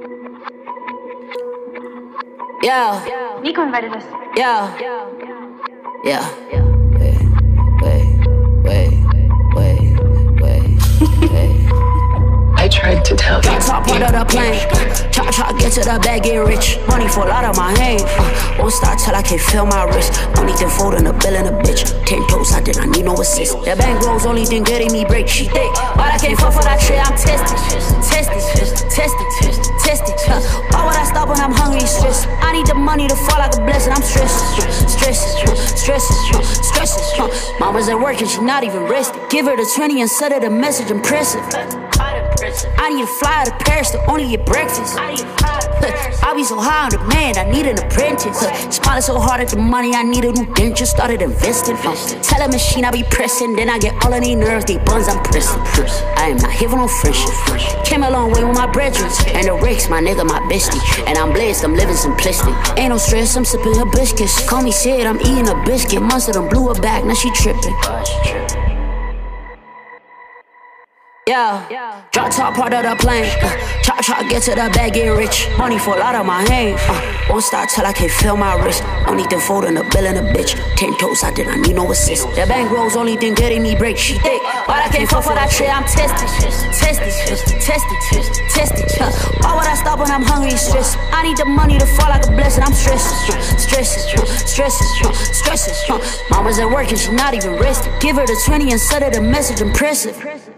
Yeah. Nico invited us. Yeah. Yeah. Wait. I tried to tell you. Top part of the plane. Chop, get to the bag, get rich. Money fall out of my hand. Won't start till I can't feel my wrist. Only thing folding a bill in a bitch. 10 toes, I did not need no assist. That bank rolls, only thing getting me break. She thick, but I can't fall for that shit. I'm tested. Why would I stop when I'm hungry? Stress. I need the money to fall like a blessing. I'm stressed. Mama's at work and she not even rested. Give her the 20 and send her the message. Impressive. I need to fly to Paris to only get breakfast. I be so high on demand, I need an apprentice. Smiling so hard at the money, I need a new denture. Started investing. Tell a machine I be pressing, then I get all of these nerves, they buns I'm pressing. I am not here for no friendship. Came a long way with my brethren, and the Ricks, my nigga, my bestie. And I'm blessed, I'm living simplistic. Ain't no stress, I'm sipping her biscuits. Call me Sid, I'm eating a biscuit. Mustard done blew her back, now she tripping. Yeah, drop top part of the plane. Chop, get to the bag, get rich. Money fall out of my hand. Won't start till I can't feel my wrist. Only thing folding a bill in a bitch. 10 toes, I did not need no assist. That bank rolls, only thing getting me break. She thick, but I can't fall for that shit. I'm tested. Why would I stop when I'm hungry? Stress. I need the money to fall like a blessing. I'm stressed. Mama's at work and she not even rested. Give her the 20 and send her the message. Impressive.